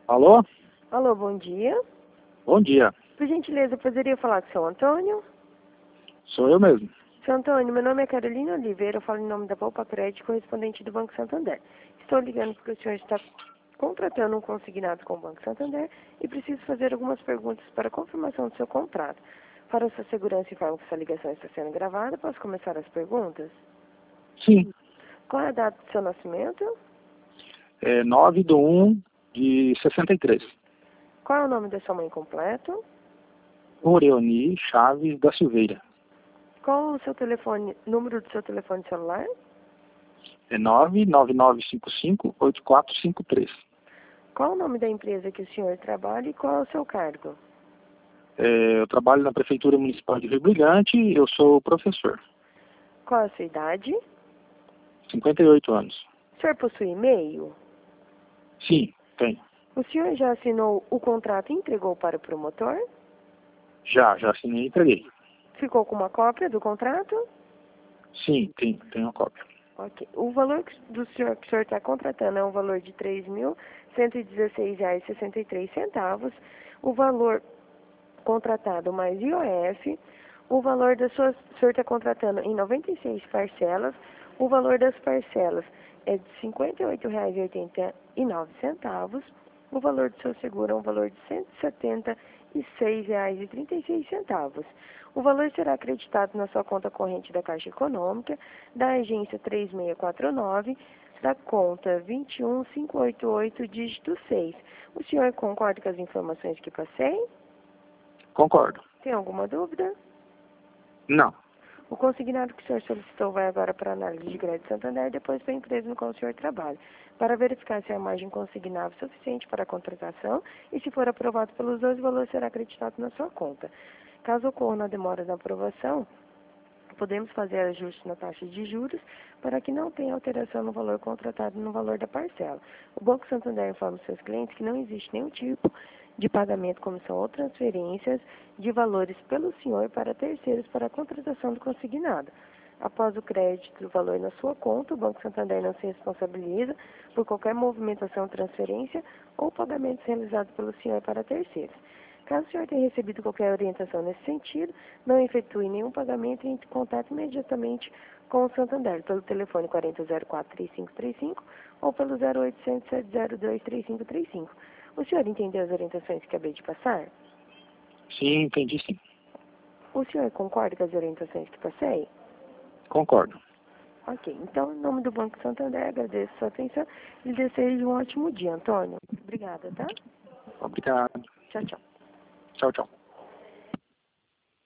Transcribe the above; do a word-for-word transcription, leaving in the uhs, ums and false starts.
Alô? Alô, bom dia. Bom dia. Por gentileza, eu poderia falar com o seu Antônio? Sou eu mesmo. Seu Antônio, meu nome é Carolina Oliveira, eu falo em nome da Poupa Crédito, correspondente do Banco Santander. Estou ligando porque o senhor está contratando um consignado com o Banco Santander e preciso fazer algumas perguntas para confirmação do seu contrato. Para sua segurança, informo que essa ligação está sendo gravada. Posso começar as perguntas? Sim. Qual é a data do seu nascimento? É nove de um de sessenta e três. Qual é o nome da sua mãe completo? Oreoni Chaves da Silveira. Qual o seu telefone, número do seu telefone celular? É nove nove nove cinco cinco oito quatro cinco três. Qual o nome da empresa que o senhor trabalha e qual é o seu cargo? É, eu trabalho na Prefeitura Municipal de Rio Brilhante e eu sou professor. Qual é a sua idade? cinquenta e oito anos. O senhor possui e-mail? Sim, tenho. O senhor já assinou o contrato e entregou para o promotor? Já, já assinei e entreguei. Ficou com uma cópia do contrato? Sim, tenho, tenho a cópia. Ok. O valor que- do senhor que o senhor está contratando é um valor de três mil cento e dezesseis reais e sessenta e três centavos. O valor contratado mais I O F. O valor das suas... O senhor está contratando em noventa e seis parcelas. O valor das parcelas é de cinquenta e oito reais e oitenta e nove centavos. O valor do seu seguro é um valor de cento e setenta e seis reais e trinta e seis centavos. O valor será acreditado na sua conta corrente da Caixa Econômica, da agência três seis quatro nove, da conta vinte e um mil quinhentos e oitenta e oito, dígito seis. O senhor concorda com as informações que passei? Concordo. Tem alguma dúvida? Não. O consignado que o senhor solicitou vai agora para a análise de crédito Santander e depois para a empresa no qual o senhor trabalha, para verificar se a margem consignável é suficiente para a contratação e, se for aprovado pelos dois, o valor será acreditado na sua conta. Caso ocorra uma demora na aprovação, podemos fazer ajustes na taxa de juros para que não tenha alteração no valor contratado no valor da parcela. O Banco Santander informa os seus clientes que não existe nenhum tipo de pagamento, comissão ou transferências de valores pelo senhor para terceiros para a contratação do consignado. Após o crédito do valor na sua conta, o Banco Santander não se responsabiliza por qualquer movimentação, transferência ou pagamentos realizados pelo senhor para terceiros. Caso o senhor tenha recebido qualquer orientação nesse sentido, não efetue nenhum pagamento e entre em contato imediatamente com o Santander pelo telefone quatro zero zero quatro, três cinco três cinco ou pelo zero oitocentos, sete zero dois, três cinco três cinco. O senhor entendeu as orientações que acabei de passar? Sim, entendi sim. O senhor concorda com as orientações que passei? Concordo. Ok, então, em nome do Banco Santander, agradeço a sua atenção e desejo um ótimo dia, Antônio. Obrigada, tá? Obrigado. Tchau, tchau. Tchau, tchau.